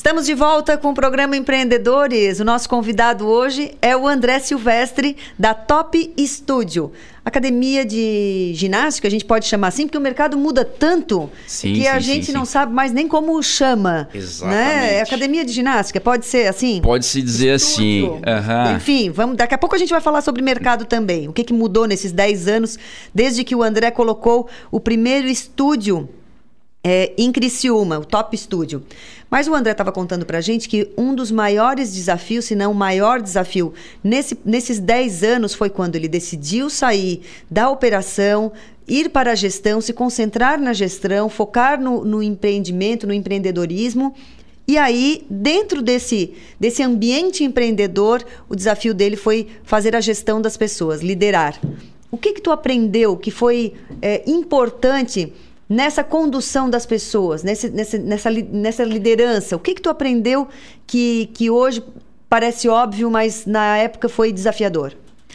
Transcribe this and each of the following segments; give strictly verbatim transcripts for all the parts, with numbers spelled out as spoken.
Estamos de volta com o programa Empreendedores. O nosso convidado hoje é o André Silvestre, da Top Studio. Academia de ginástica, a gente pode chamar assim, porque o mercado muda tanto sim, que sim, a gente sim, não sim. sabe mais nem como chama. Exatamente. Né? Academia de ginástica, pode ser assim? Pode-se dizer Estúdio. assim. Uhum. Enfim, vamos, daqui a pouco a gente vai falar sobre mercado também. O que, que mudou nesses dez anos, desde que o André colocou o primeiro estúdio é, em Criciúma, o Top Studio. Mas o André estava contando para a gente que um dos maiores desafios, se não o maior desafio, nesse, nesses dez anos foi quando ele decidiu sair da operação, ir para a gestão, se concentrar na gestão, focar no, no empreendimento, no empreendedorismo. E aí, dentro desse, desse ambiente empreendedor, o desafio dele foi fazer a gestão das pessoas, liderar. O que que tu aprendeu que foi é, importante nessa condução das pessoas, nesse, nessa, nessa, nessa liderança? O que que tu aprendeu que, que hoje parece óbvio, mas na época foi desafiador?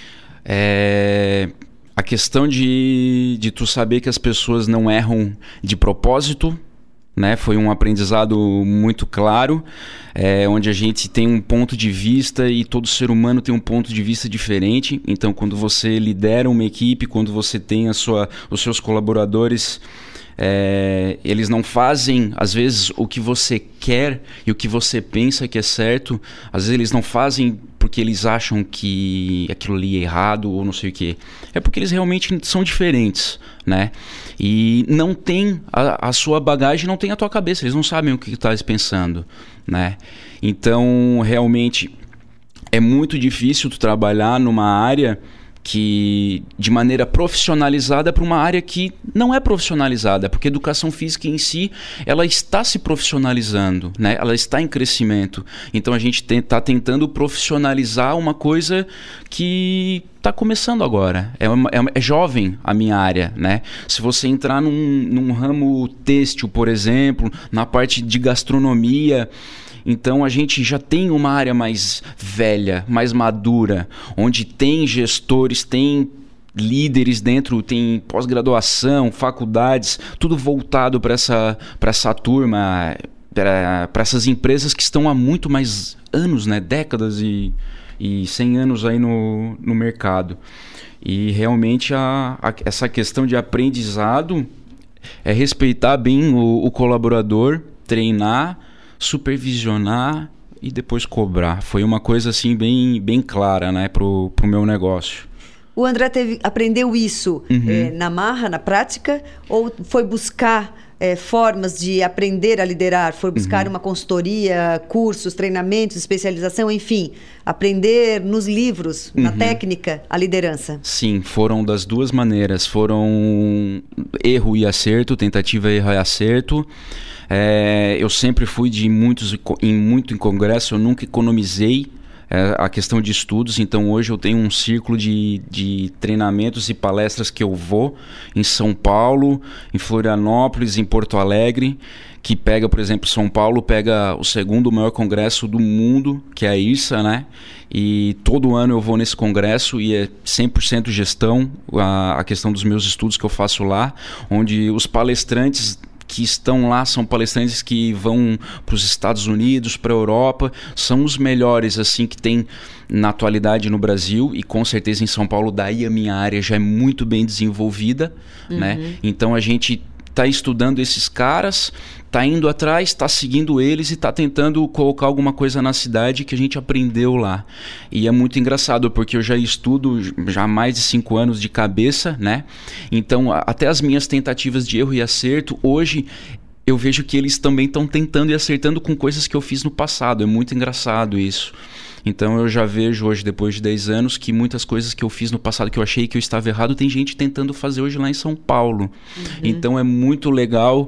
É, a questão de, de tu saber que as pessoas não erram de propósito, né? Foi um aprendizado muito claro, é, onde a gente tem um ponto de vista e todo ser humano tem um ponto de vista diferente. Então, quando você lidera uma equipe, quando você tem a sua, os seus colaboradores, É, eles não fazem, às vezes, o que você quer e o que você pensa que é certo. Às vezes eles não fazem porque eles acham que aquilo ali é errado ou não sei o quê. É porque eles realmente são diferentes, né? E não tem a, a sua bagagem, não tem a tua cabeça. Eles não sabem o que tu estás pensando, né? Então, realmente, é muito difícil tu trabalhar numa área que de maneira profissionalizada para uma área que não é profissionalizada, porque a educação física em si, ela está se profissionalizando, né? Ela está em crescimento. Então a gente está tentando profissionalizar uma coisa que está começando agora. É, uma, é, é jovem a minha área, né? Se você entrar num, num ramo têxtil, por exemplo, na parte de gastronomia, então a gente já tem uma área mais velha, mais madura, onde tem gestores, tem líderes dentro, tem pós-graduação, faculdades, tudo voltado para essa, para essa turma, para essas empresas que estão há muito mais anos, né? Décadas e, e cem anos aí no, no mercado. E realmente a, a, essa questão de aprendizado é respeitar bem o, o colaborador, treinar, supervisionar e depois cobrar. Foi uma coisa assim bem, bem clara, né, pro, pro meu negócio. O André teve, aprendeu isso uhum. é, na marra, na prática, ou foi buscar é, formas de aprender a liderar? Foi buscar uhum. uma consultoria, cursos, treinamentos, especialização, enfim, aprender nos livros, uhum. na técnica, a liderança? Sim, foram das duas maneiras. Foram erro e acerto, tentativa, erro e acerto. É, eu sempre fui de muitos, em muito em congresso, eu nunca economizei é, a questão de estudos. Então hoje eu tenho um círculo de, de treinamentos e palestras que eu vou em São Paulo, em Florianópolis, em Porto Alegre, que pega, por exemplo, São Paulo pega o segundo maior congresso do mundo, que é a I R S A, né? E todo ano eu vou nesse congresso e é cem por cento gestão, a, a questão dos meus estudos que eu faço lá, onde os palestrantes que estão lá são palestrantes que vão para os Estados Unidos, para a Europa, são os melhores assim que tem na atualidade no Brasil, e com certeza em São Paulo, daí a minha área já é muito bem desenvolvida, uhum. né? Então a gente está estudando esses caras, está indo atrás, está seguindo eles e está tentando colocar alguma coisa na cidade que a gente aprendeu lá. E é muito engraçado, porque eu já estudo já há mais de cinco anos de cabeça, né? Então, até as minhas tentativas de erro e acerto, hoje eu vejo que eles também estão tentando e acertando com coisas que eu fiz no passado. É muito engraçado isso. Então eu já vejo hoje, depois de dez anos, que muitas coisas que eu fiz no passado que eu achei que eu estava errado, tem gente tentando fazer hoje lá em São Paulo. Uhum. Então é muito legal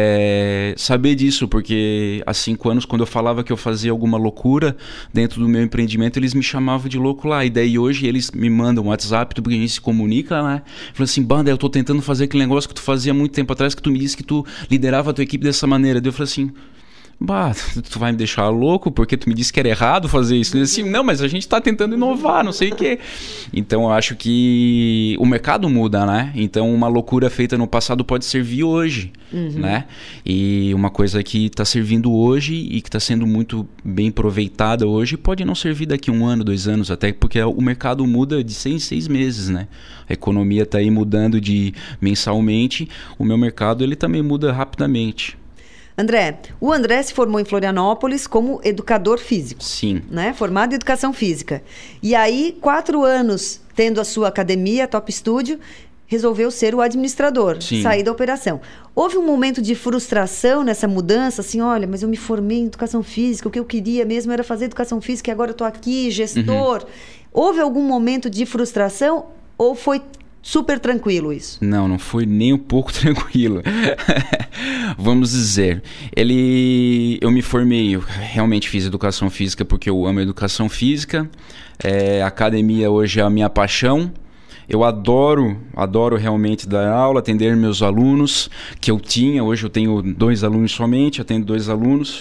é, saber disso, porque há cinco anos, quando eu falava que eu fazia alguma loucura dentro do meu empreendimento, eles me chamavam de louco lá. E daí hoje eles me mandam um WhatsApp, porque a gente se comunica, né? Falam assim, Banda, eu tô tentando fazer aquele negócio que tu fazia muito tempo atrás, que tu me disse que tu liderava a tua equipe dessa maneira. Daí eu falei assim... Bah, tu vai me deixar louco porque tu me disse que era errado fazer isso. Eu disse assim, não, mas a gente está tentando inovar, não sei o quê. Então, eu acho que o mercado muda, né? Então, uma loucura feita no passado pode servir hoje, uhum. né? E uma coisa que está servindo hoje e que está sendo muito bem aproveitada hoje pode não servir daqui a um ano, dois anos, até porque o mercado muda de seis em seis meses, né? A economia está aí mudando de mensalmente, o meu mercado ele também muda rapidamente. André, o André se formou em Florianópolis como educador físico. Sim. Né? Formado em educação física. E aí, quatro anos tendo a sua academia, Top Studio, resolveu ser o administrador, Sim. sair da operação. Houve um momento de frustração nessa mudança, assim, olha, mas eu me formei em educação física, o que eu queria mesmo era fazer educação física e agora eu estou aqui, gestor. Uhum. Houve algum momento de frustração ou foi super tranquilo isso? Não, não foi nem um pouco tranquilo. Vamos dizer, ele, eu me formei, eu realmente fiz educação física porque eu amo educação física. É, a academia hoje é a minha paixão. Eu adoro, adoro realmente dar aula, atender meus alunos, que eu tinha. Hoje eu tenho dois alunos somente, atendo dois alunos.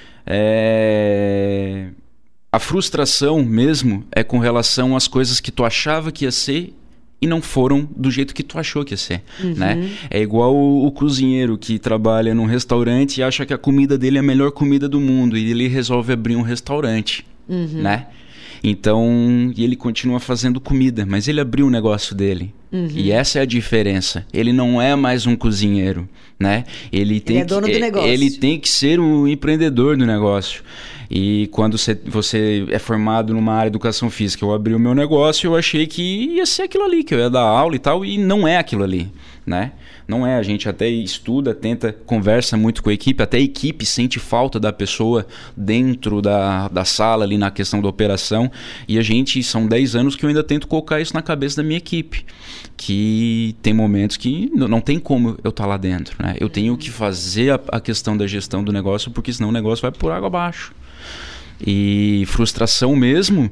É... A frustração mesmo é com relação às coisas que tu achava que ia ser e não foram do jeito que tu achou que ia ser, uhum. né? É igual o, o cozinheiro que trabalha num restaurante e acha que a comida dele é a melhor comida do mundo e ele resolve abrir um restaurante, uhum. né? Então, e ele continua fazendo comida, mas ele abriu o negócio dele. Uhum. E essa é a diferença. Ele não é mais um cozinheiro, né? Ele tem ele é dono que, do negócio. Ele tem que ser o empreendedor do negócio. E quando você, você é formado numa área de educação física, eu abri o meu negócio, eu achei que ia ser aquilo ali, que eu ia dar aula e tal, e não é aquilo ali, né? Não é, a gente até estuda, tenta, conversa muito com a equipe, até a equipe sente falta da pessoa dentro da, da sala ali na questão da operação, e a gente, são dez anos que eu ainda tento colocar isso na cabeça da minha equipe, que tem momentos que não, não tem como eu estar lá dentro, né? Eu tenho que fazer a, a questão da gestão do negócio, porque senão o negócio vai por água abaixo. E frustração mesmo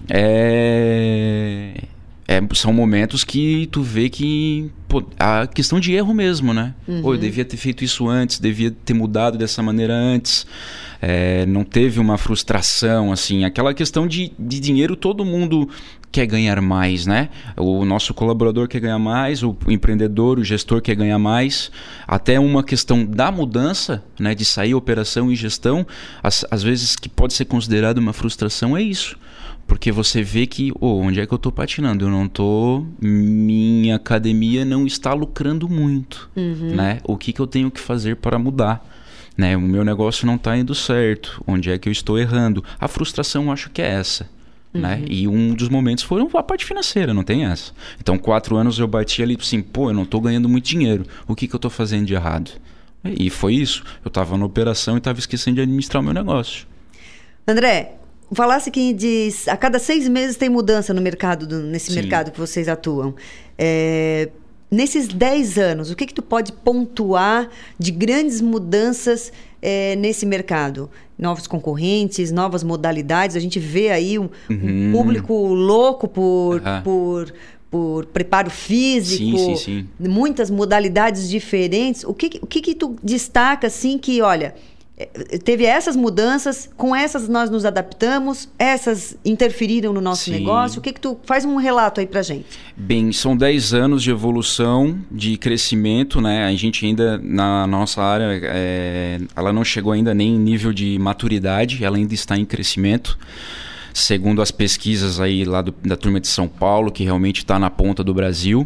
é, é, são momentos que tu vê que pô, a questão de erro mesmo, né? Uhum. Pô, eu devia ter feito isso antes, devia ter mudado dessa maneira antes. É, não teve uma frustração, assim. Aquela questão de, de dinheiro, todo mundo quer ganhar mais, né? O nosso colaborador quer ganhar mais, o empreendedor, o gestor quer ganhar mais. Até uma questão da mudança, né? De sair operação e gestão, às, às vezes que pode ser considerado uma frustração, é isso. Porque você vê que, oh, onde é que eu estou patinando? Eu não estou... Minha academia não está lucrando muito, uhum. né? O que, que eu tenho que fazer para mudar? Né? O meu negócio não está indo certo. Onde é que eu estou errando? A frustração, eu acho que é essa. Uhum. Né? E um dos momentos foi a parte financeira, não tem essa. Então, quatro anos eu bati ali assim, pô, eu não estou ganhando muito dinheiro. O que, que eu estou fazendo de errado? E foi isso. Eu estava na operação e estava esquecendo de administrar o meu negócio. André, falasse que de, a cada seis meses tem mudança no mercado, do, nesse Sim. mercado que vocês atuam. É... Nesses dez anos, o que que tu pode pontuar de grandes mudanças é, nesse mercado? Novos concorrentes, novas modalidades. A gente vê aí um, uhum. um público louco por, uhum. por, por preparo físico. Sim, sim, sim. Muitas modalidades diferentes. O que, o que que tu destaca, assim, que, olha... Teve essas mudanças, com essas nós nos adaptamos, essas interferiram no nosso Sim. negócio. O que que tu faz um relato aí pra gente? Bem, são dez anos de evolução, de crescimento, né? A gente ainda, na nossa área, é, ela não chegou ainda nem em nível de maturidade, ela ainda está em crescimento. Segundo as pesquisas aí lá do, da turma de São Paulo, que realmente está na ponta do Brasil.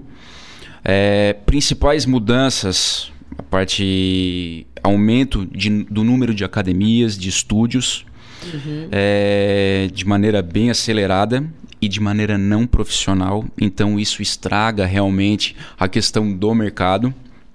É, principais mudanças... A parte aumento de, do número de academias, de estúdios, uhum. é, de maneira bem acelerada e de maneira não profissional. Então isso estraga realmente a questão do mercado.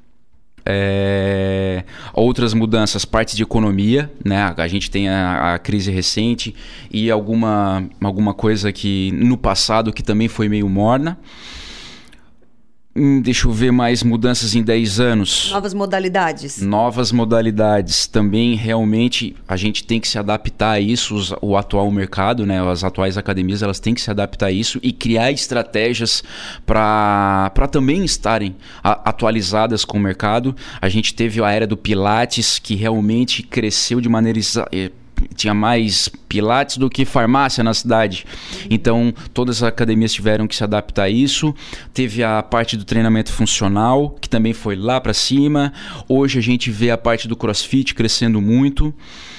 É, outras mudanças, parte de economia, né? A gente tem a, a crise recente e alguma, alguma coisa que no passado que também foi meio morna. Hum, deixa eu ver mais mudanças em dez anos. Novas modalidades. Novas modalidades. Também, realmente, a gente tem que se adaptar a isso, os, o atual mercado, né? As atuais academias, elas têm que se adaptar a isso e criar estratégias para também estarem a, atualizadas com o mercado. A gente teve a era do Pilates, que realmente cresceu de maneira... Tinha mais pilates do que farmácia na cidade. Então, todas as academias tiveram que se adaptar a isso. Teve a parte do treinamento funcional, que também foi lá para cima. Hoje a gente vê a parte do CrossFit crescendo muito.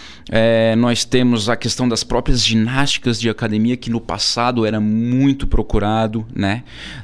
É, nós temos a questão das próprias ginásticas de academia, que no passado era muito procurado, né?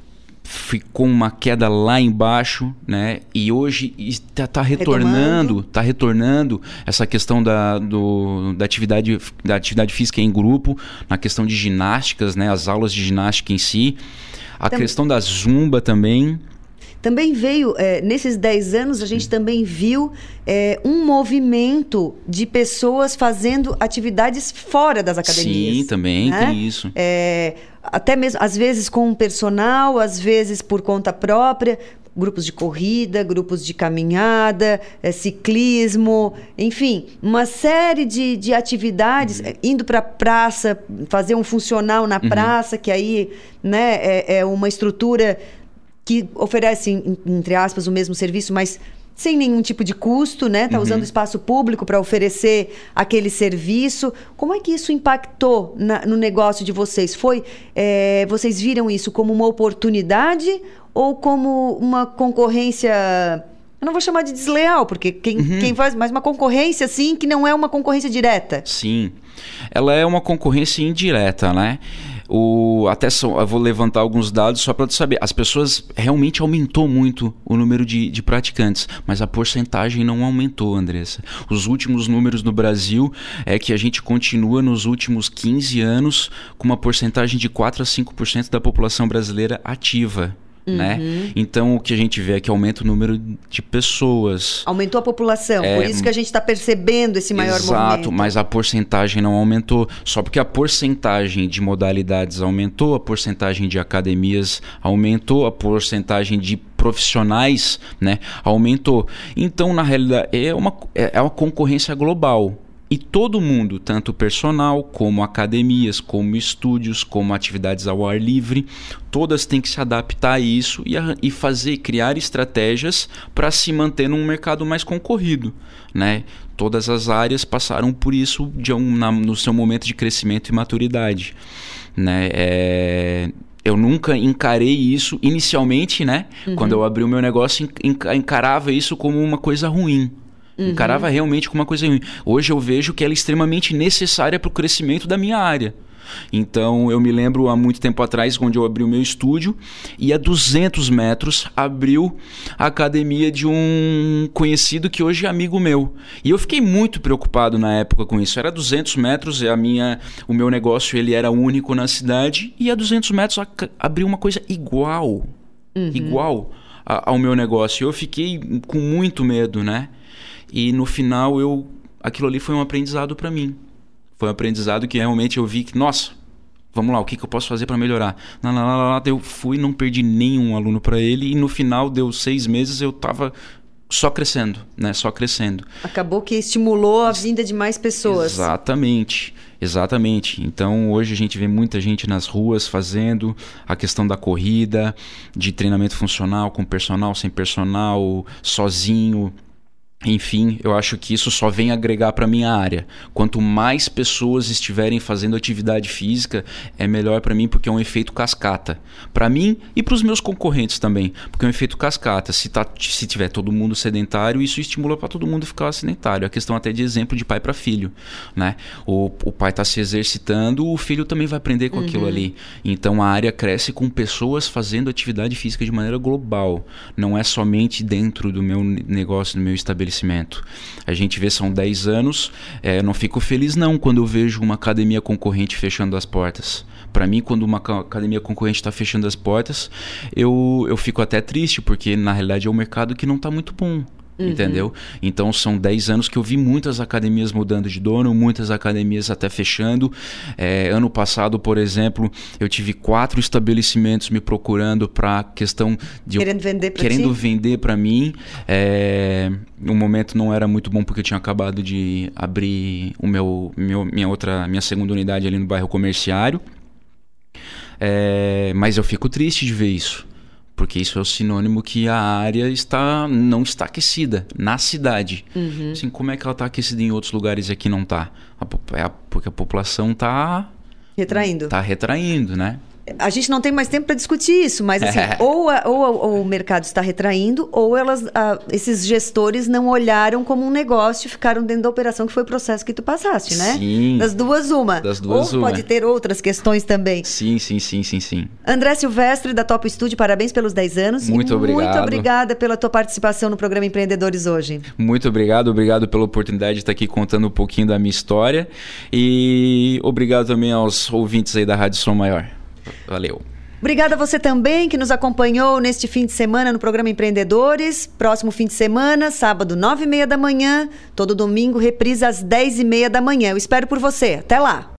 Ficou uma queda lá embaixo, né? E hoje está tá retornando, está retornando essa questão da, do, da, atividade, da atividade física em grupo, na questão de ginásticas, né? As aulas de ginástica em si, a também, questão da zumba também. Também veio, é, nesses dez anos, a gente também viu é, um movimento de pessoas fazendo atividades fora das academias. Sim, também né? tem isso. É, até mesmo, às vezes com um personal, às vezes por conta própria, grupos de corrida, grupos de caminhada, é, ciclismo, enfim, uma série de, de atividades, uhum. indo para a praça, fazer um funcional na uhum. praça, que aí né, é, é uma estrutura que oferece, entre aspas, o mesmo serviço, mas sem nenhum tipo de custo, né? Tá uhum. usando o espaço público para oferecer aquele serviço. Como é que isso impactou na, no negócio de vocês? Foi, é, vocês viram isso como uma oportunidade ou como uma concorrência... Eu não vou chamar de desleal, porque quem, uhum. quem faz... Mas uma concorrência, sim, que não é uma concorrência direta. Sim. Ela é uma concorrência indireta, né? O, até só, eu vou levantar alguns dados só para tu saber. As pessoas realmente aumentou muito o número de, de praticantes, mas a porcentagem não aumentou, Andressa. Os últimos números no Brasil é que a gente continua nos últimos quinze anos com uma porcentagem de quatro a cinco por cento da população brasileira ativa. Uhum. Né? Então o que a gente vê é que aumenta o número de pessoas. Aumentou a população, é, por isso que a gente está percebendo esse maior exato, movimento. Exato, mas a porcentagem não aumentou. Só porque a porcentagem de modalidades aumentou, a porcentagem de academias aumentou, a porcentagem de profissionais, né, aumentou. Então, na realidade, é uma, é uma concorrência global. E todo mundo, tanto personal, como academias, como estúdios, como atividades ao ar livre, todas têm que se adaptar a isso e, a, e fazer, criar estratégias para se manter num mercado mais concorrido, né? Todas as áreas passaram por isso de um, na, no seu momento de crescimento e maturidade, né? É... Eu nunca encarei isso inicialmente, né? Uhum. Quando eu abri o meu negócio, encarava isso como uma coisa ruim. Uhum. Encarava realmente como uma coisa ruim. Hoje eu vejo que ela é extremamente necessária para o crescimento da minha área. Então eu me lembro há muito tempo atrás, quando eu abri o meu estúdio, e a duzentos metros abriu a academia de um conhecido que hoje é amigo meu. E eu fiquei muito preocupado na época com isso. Era duzentos metros, a minha, o meu negócio ele era único na cidade, e a duzentos metros abriu uma coisa igual, uhum. igual a, ao meu negócio. Eu fiquei com muito medo, né? E no final, eu, aquilo ali foi um aprendizado para mim. Foi um aprendizado que realmente eu vi que, nossa, vamos lá, o que, que eu posso fazer para melhorar? Lá, lá, lá, lá, eu fui, não perdi nenhum aluno para ele. E no final, deu seis meses, eu estava só crescendo, né? Só crescendo. Acabou que estimulou a vinda de mais pessoas. Exatamente, exatamente. Então, hoje a gente vê muita gente nas ruas fazendo a questão da corrida, de treinamento funcional, com personal, sem personal, sozinho. Enfim, eu acho que isso só vem agregar para a minha área. Quanto mais pessoas estiverem fazendo atividade física, é melhor para mim, porque é um efeito cascata. Para mim e para os meus concorrentes também, porque é um efeito cascata. Se, tá, se tiver todo mundo sedentário, isso estimula para todo mundo ficar sedentário. É questão até de exemplo de pai para filho, né? O, o pai está se exercitando, o filho também vai aprender com uhum. aquilo ali. Então a área cresce com pessoas fazendo atividade física de maneira global. Não é somente dentro do meu negócio, do meu estabelecimento. A gente vê, são dez anos, é, não fico feliz não quando eu vejo uma academia concorrente fechando as portas. Para mim, quando uma academia concorrente está fechando as portas, eu, eu fico até triste, porque na realidade é um mercado que não está muito bom. Uhum. Entendeu? Então são dez anos que eu vi muitas academias mudando de dono, muitas academias até fechando. É, ano passado, por exemplo, eu tive quatro estabelecimentos me procurando para questão de querendo vender para querendo ti? vender para mim. É, no momento não era muito bom porque eu tinha acabado de abrir o meu, meu minha outra minha segunda unidade ali no bairro Comerciário. É, mas eu fico triste de ver isso. Porque isso é o sinônimo que a área está, não está aquecida na cidade. Uhum. Assim, como é que ela está aquecida em outros lugares e aqui não está? É porque a população está... Retraindo. Está retraindo, né? A gente não tem mais tempo para discutir isso, mas assim, é. ou, a, ou, ou o mercado está retraindo, ou elas, a, esses gestores não olharam como um negócio e ficaram dentro da operação, que foi o processo que tu passaste, né? Sim. Das duas, uma. Das duas, ou uma. pode ter outras questões também. Sim, sim, sim, sim, sim. André Silvestre, da Top Studio, parabéns pelos dez anos. Muito e obrigado. Muito obrigada pela tua participação no programa Empreendedores hoje. Muito obrigado, obrigado pela oportunidade de estar aqui contando um pouquinho da minha história. E obrigado também aos ouvintes aí da Rádio Som Maior. Valeu. Obrigada a você também que nos acompanhou neste fim de semana no programa Empreendedores. Próximo fim de semana, sábado, nove e meia da manhã. Todo domingo, reprisa às dez e meia da manhã. Eu espero por você. Até lá!